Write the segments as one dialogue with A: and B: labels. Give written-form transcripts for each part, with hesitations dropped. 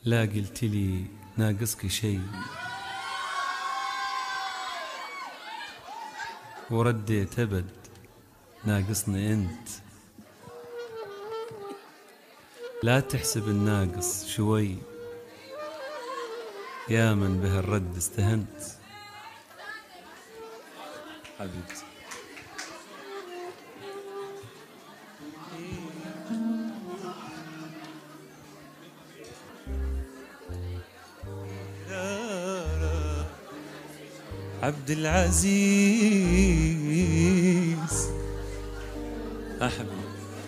A: لا قلت لي ناقصك شي ورديت أبد ناقصني أنت. لا تحسب الناقص شوي يا من به الرد استهنت. حبيبتي عبد العزيز أحبي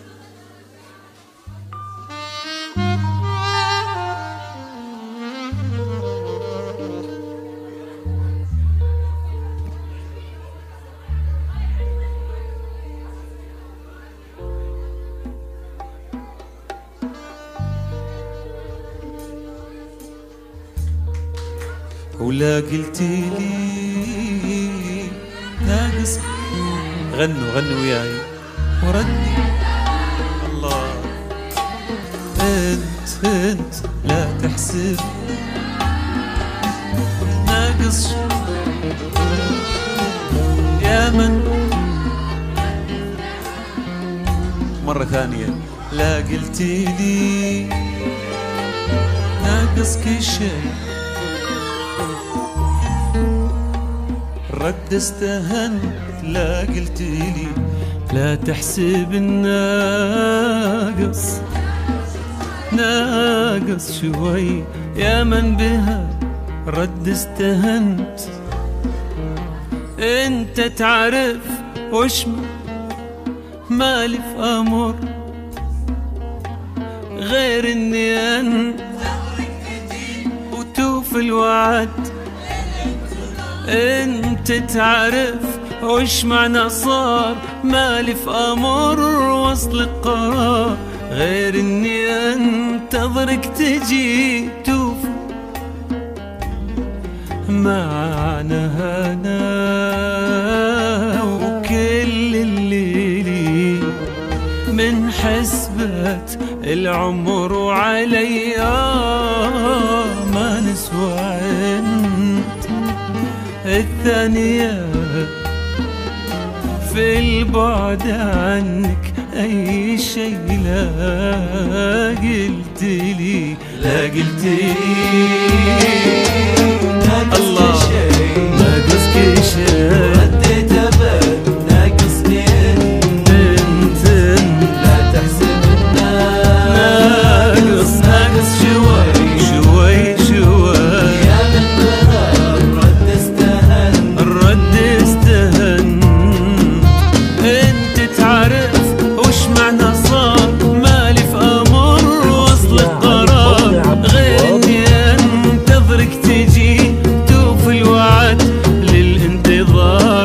A: ولا قلتي لي ناقص. غنوا وياي وردي الله. انت لا تحسب ناقص يا من. مرة ثانية لا قلتي لي ناقص كل شيء رد استهنت. لا قلت لي لا تحسب الناقص ناقص شوي يا من بها رد استهنت. انت تعرف وش مالي في امر غير اني انت وتوفي الوعد. انت تعرف وش معنى صار مالي في امر وصل القرار غير اني انتظرك تجي توفي معنا انا وكل اللي لي من حسبة العمر وعلي ما نسوى انت الثانية في البعد عنك أي شيء. لا قلت لي الله ناقصك شيء
B: رديت أبد ناقصني
A: انت.
B: لا تحسب الناقص
A: شوي
B: يا من بها الرد
A: استهن. انت تعرف وش معنى صار مالي في امر وصل القرار غير اني انتظرك تجي توفي الوعد للانتظار.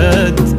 A: تردد